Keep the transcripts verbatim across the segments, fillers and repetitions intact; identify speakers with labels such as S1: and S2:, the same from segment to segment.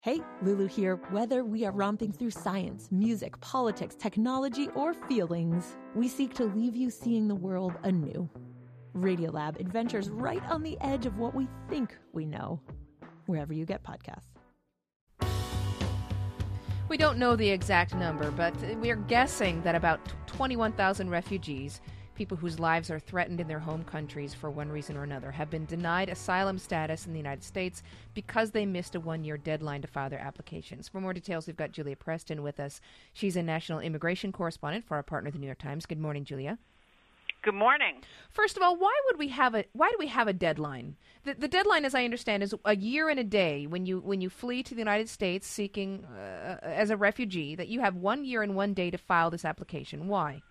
S1: Hey, Lulu here. Whether we are romping through science, music, politics, technology, or feelings, we seek to leave you seeing the world anew. Radiolab adventures right on the edge of what we think we know, wherever you get podcasts.
S2: We don't know the exact number, but we are guessing that about twenty-one thousand refugees, people whose lives are threatened in their home countries for one reason or another, have been denied asylum status in the United States because they missed a one-year deadline to file their applications. For more details, we've got Julia Preston with us. She's a national immigration correspondent for our partner, the New York Times. Good morning, Julia.
S3: Good morning.
S2: First of all, why would we have a why do we have a deadline? The, the deadline, as I understand, is a year and a day when you when you flee to the United States seeking uh, as a refugee, that you have one year and one day to file this application. Why?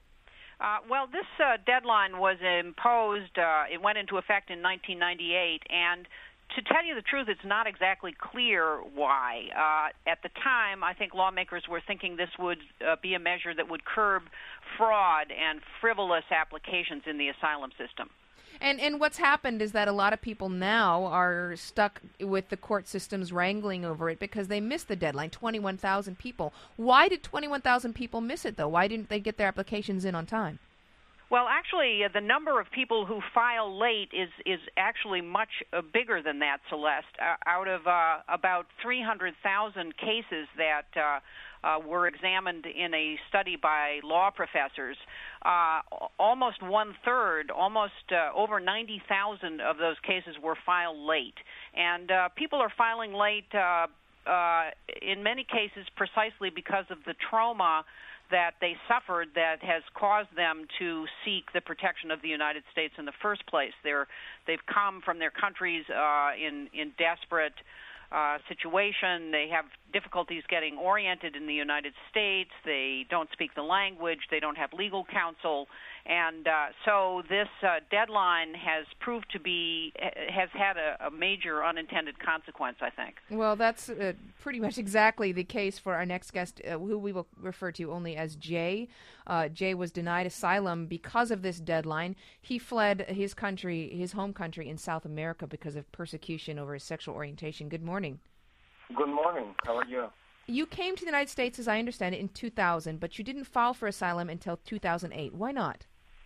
S3: Uh, well, this uh, deadline was imposed, uh, it went into effect in nineteen ninety-eight, and to tell you the truth, it's not exactly clear why. Uh, at the time, I think lawmakers were thinking this would uh, be a measure that would curb fraud and frivolous applications in the asylum system.
S2: And and what's happened is that a lot of people now are stuck with the court systems wrangling over it because they missed the deadline, twenty-one thousand people. Why did twenty-one thousand people miss it, though? Why didn't they get their applications in on time?
S3: Well, actually, uh, the number of people who file late is, is actually much uh, bigger than that, Celeste. Uh, out of uh, about three hundred thousand cases that uh, uh, were examined in a study by law professors, uh, almost one-third, almost uh, over ninety thousand of those cases were filed late. And uh, people are filing late uh, uh, in many cases precisely because of the trauma that they suffered that has caused them to seek the protection of the United States in the first place. They're, they've come from their countries uh, in, in desperate uh, situation. They have difficulties getting oriented in the United States. They don't speak the language. They don't have legal counsel. And uh, so this uh, deadline has proved to be, has had a, a major unintended consequence, I think.
S2: Well, that's uh, pretty much exactly the case for our next guest, uh, who we will refer to only as Jay. Uh, Jay was denied asylum because of this deadline. He fled his country, his home country in South America because of persecution over his sexual orientation. Good morning.
S4: Good morning. How are you?
S2: You came to the United States, as I understand it, in two thousand, but you didn't file for asylum until two thousand eight. Why not?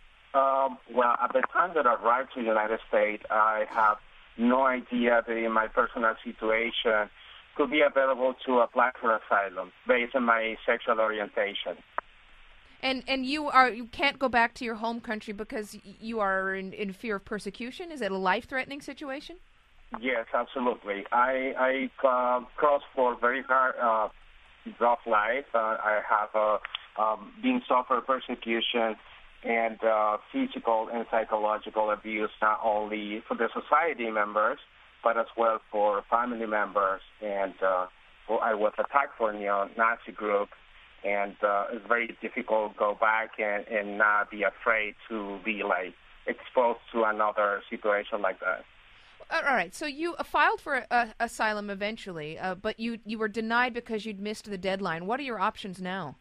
S4: Um, well, at the time that I arrived to the United States, I have no idea that in my personal situation could be available to apply for asylum based on my sexual orientation.
S2: And and you are you can't go back to your home country because you are in, in fear of persecution? Is it a life-threatening situation?
S4: Yes, absolutely. I I uh, crossed for very hard, uh, rough life. Uh, I have uh, um, been suffered persecution and uh, physical and psychological abuse, not only for the society members, but as well for family members. And uh, well, I was attacked for a neo-Nazi group, and uh, it's very difficult to go back and, and not be afraid to be like exposed to another situation like that.
S2: All right, so you uh, filed for uh, asylum eventually, uh, but you, you were denied because you'd missed the deadline. What are your options now?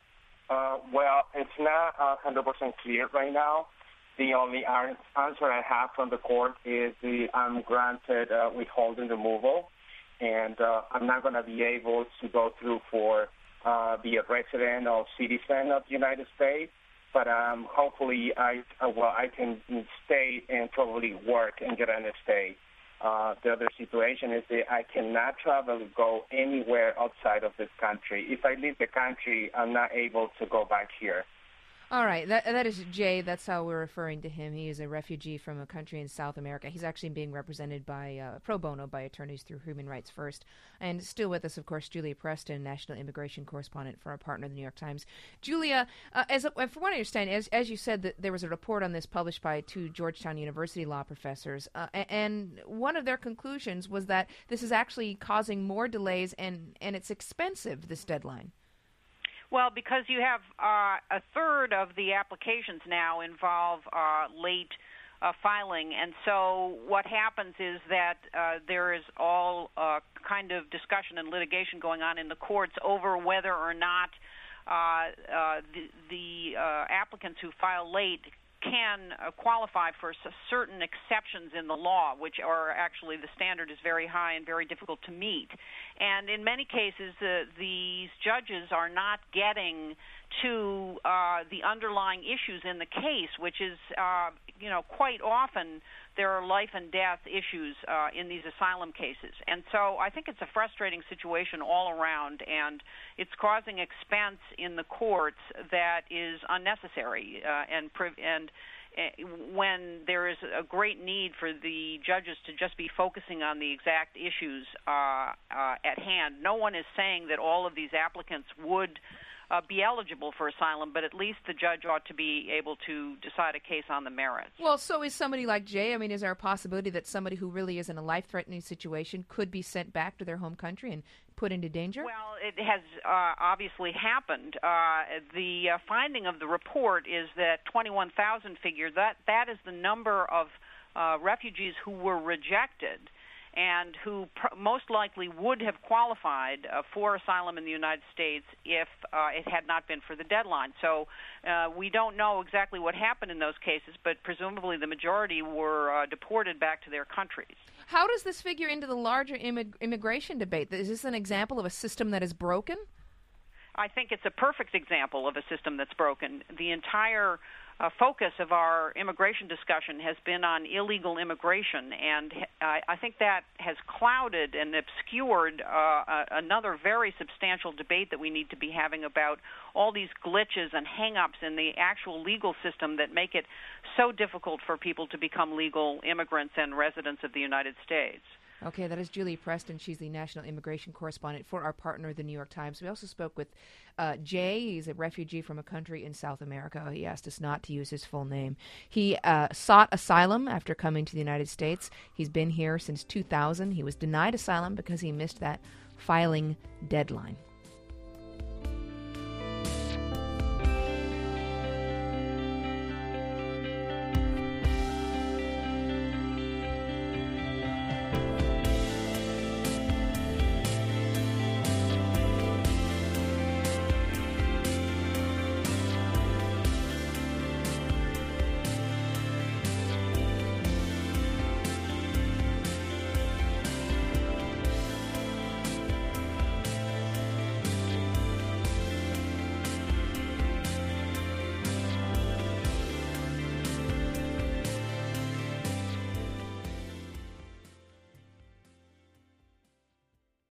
S4: Uh, well, it's not uh, one hundred percent clear right now. The only answer I have from the court is the I'm granted uh, withholding removal, and uh, I'm not going to be able to go through for uh, be a resident or citizen of the United States. But um, hopefully, I uh, well, I can stay and probably work and get an stay. Uh, the other situation is that I cannot travel, go anywhere outside of this country. If I leave the country, I'm not able to go back here.
S2: All right, that that is Jay. That's how we're referring to him. He is a refugee from a country in South America. He's actually being represented by uh, pro bono by attorneys through Human Rights First. And still with us, of course, Julia Preston, national immigration correspondent for our partner, the New York Times. Julia, uh, as a, from what I understand, as as you said, that there was a report on this published by two Georgetown University law professors, uh, and one of their conclusions was that this is actually causing more delays, and and it's expensive, this deadline.
S3: Well, because you have uh, a third of the applications now involve uh, late uh, filing, and so what happens is that uh, there is all uh, kind of discussion and litigation going on in the courts over whether or not uh, uh, the, the uh, applicants who file late can uh, qualify for certain exceptions in the law, which are actually the standard is very high and very difficult to meet. And in many cases, uh, these judges are not getting to uh, the underlying issues in the case, which is, uh, you know, quite often there are life and death issues uh, in these asylum cases. And so I think it's a frustrating situation all around, and it's causing expense in the courts that is unnecessary. Uh, and pre- and uh, when there is a great need for the judges to just be focusing on the exact issues uh, uh, at hand, no one is saying that all of these applicants would Uh, be eligible for asylum, but at least the judge ought to be able to decide a case on the merits.
S2: Well, so is somebody like Jay. I mean, is there a possibility that somebody who really is in a life-threatening situation could be sent back to their home country and put into danger?
S3: Well, it has uh, obviously happened. Uh, the uh, finding of the report is that twenty-one thousand figure, that, that is the number of uh, refugees who were rejected and who pr- most likely would have qualified uh, for asylum in the United States if uh, it had not been for the deadline. So uh, we don't know exactly what happened in those cases, but presumably the majority were uh, deported back to their countries.
S2: How does this figure into the larger immig- immigration debate? Is this an example of a system that is broken?
S3: I think it's a perfect example of a system that's broken. The entire uh, focus of our immigration discussion has been on illegal immigration, and I, I think that has clouded and obscured uh, a, another very substantial debate that we need to be having about all these glitches and hang-ups in the actual legal system that make it so difficult for people to become legal immigrants and residents of the United States.
S2: Okay, that is Julie Preston. She's the national immigration correspondent for our partner, the New York Times. We also spoke with uh, Jay. He's a refugee from a country in South America. He asked us not to use his full name. He uh, sought asylum after coming to the United States. He's been here since two thousand. He was denied asylum because he missed that filing deadline.